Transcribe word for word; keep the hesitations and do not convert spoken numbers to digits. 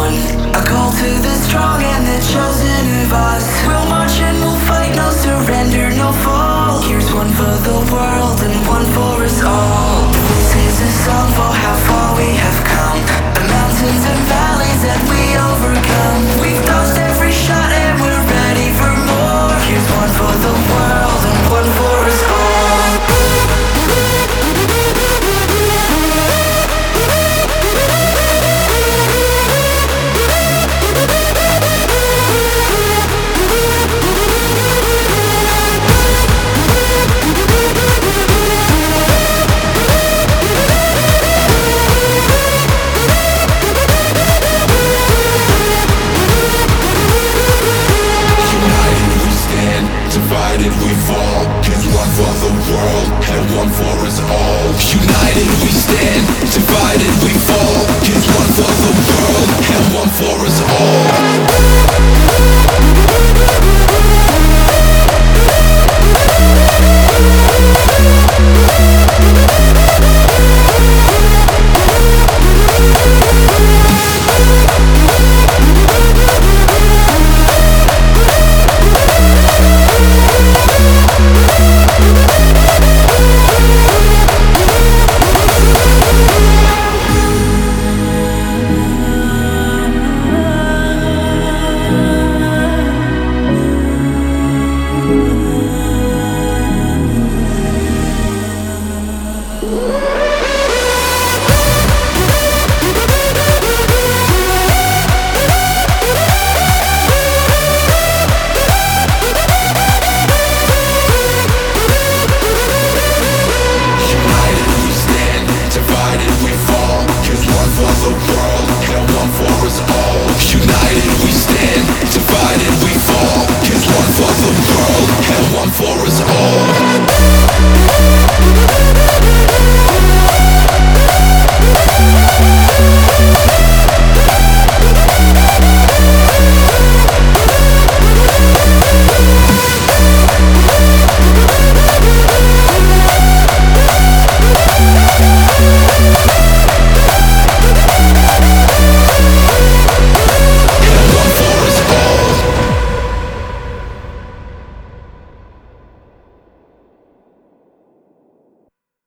one. A call to the strong and the chosen of us. We'll march and we'll fight, no surrender, no fall. Here's one for the world and one for us all. This is a song for how far we have come, the mountains and valleys that we overcome. We've dodged every shot and we're ready for more. Here's one for the world and one for us all. Divided we fall, here's one for the world and one for us all. United we stand, divided we fall, here's one for the world and one for us all.